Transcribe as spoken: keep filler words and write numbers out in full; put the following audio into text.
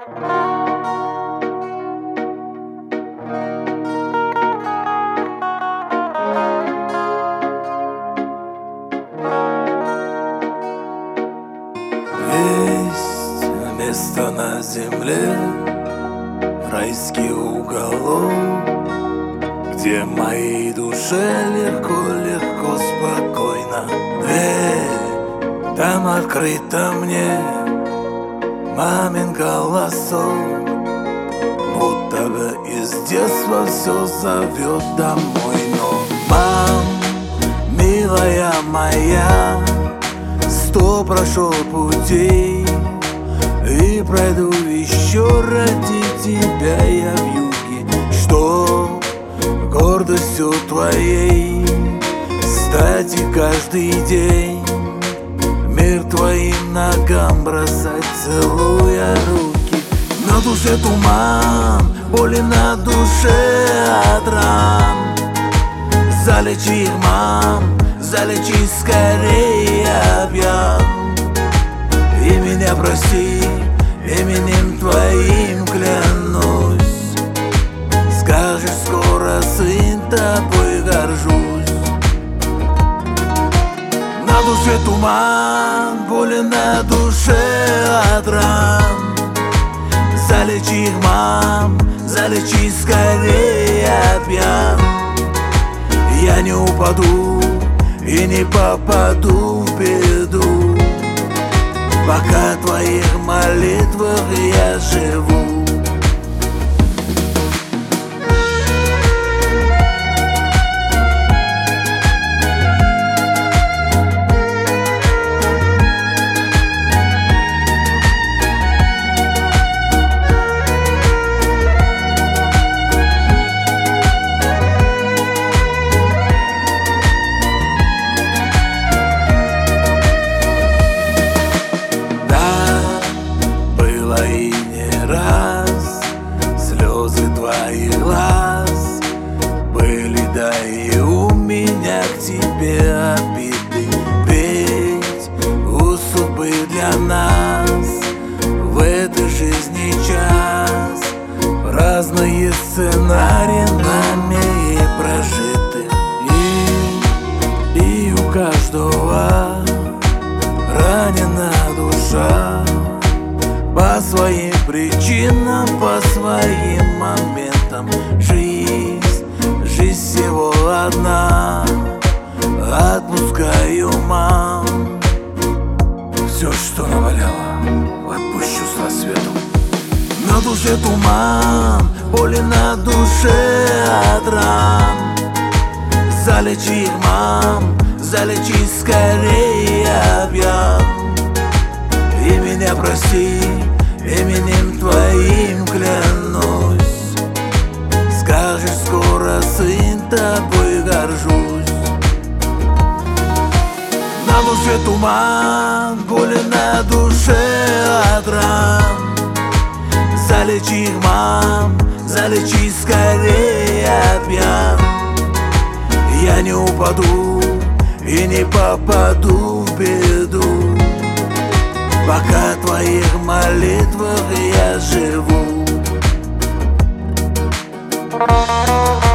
Есть место на земле, райский уголок, где моей душе легко-легко, спокойно. Дверь там открыта мне, мамин голосок, будто бы из детства все зовет домой. Но, мам, милая моя, сто прошел путей и пройду еще ради тебя я в юге, чтоб гордостью твоей стать и каждый день мир твоим ногам бросать, целуя руки. На душе туман, боли на душе от ран. Залечи их, мам, залечи скорее, я пьян. И меня прости, именем твоим клянусь. Скажешь скоро, сын, тобой горжусь. На душе туман, боли на душе от ран. Залечи их, мам, залечи скорее, я пьян. Я не упаду и не попаду в беду, пока в твоих молитвах я живу. И не раз слезы твоих глаз были, да и у меня к тебе обиды. Ведь у судьбы для нас в этой жизни час разные сценарии нами прожиты. И, и у каждого ранена душа по своим причинам, по своим моментам. Жизнь, жизнь всего одна. Отпускаю, мам, все, что наваляло, отпущу с рассветом. На душе туман, боли на душе от ран. Залечи их, мам, залечи скорее, я пьян. И меня прости, именем твоим клянусь. Скажешь скоро, сын, тобой горжусь. На душе туман, боли на душе от ран. Залечи их, мам, залечи скорее, я пьян. Я не упаду и не попаду в беду, пока в твоих молитвах я живу.